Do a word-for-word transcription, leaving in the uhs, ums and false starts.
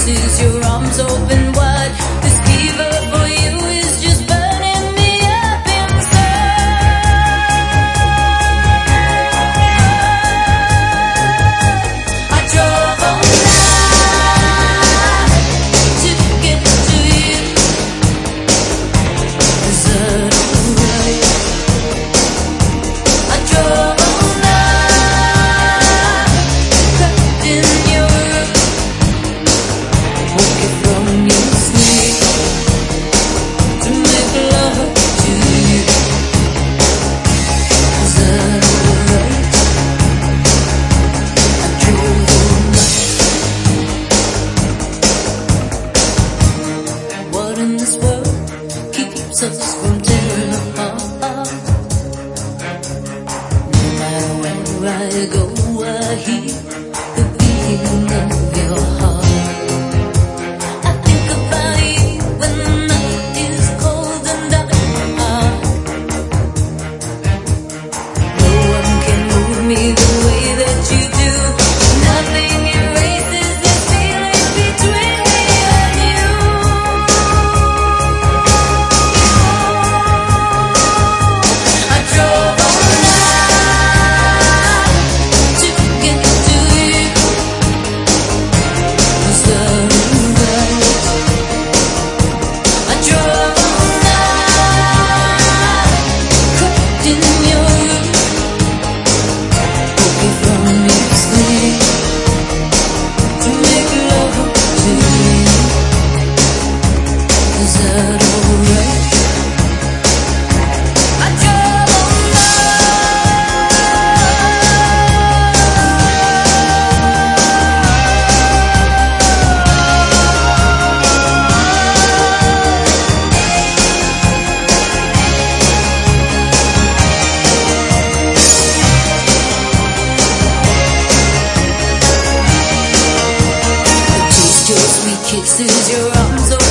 kisses, your arms open wide. This fever for you is just burning me up inside. I drove all night to get to you. Is that alright? I drove all night, crept in your room, woke you from your sleep to make love to you. Is that alright? I drove all night. What in this world keeps us from tearing apart? No matter where I go, I hear the beating of your heart. I think about you when the night is cold and dark. No one can move me the way that you do. Nothing erases this feeling between me and you. I drove all night to get to you. Is that alright? I drove all night, crept in your room, woke you from your sleep to make love to you. Is that alright? I drove all taste your sweet kisses, your arms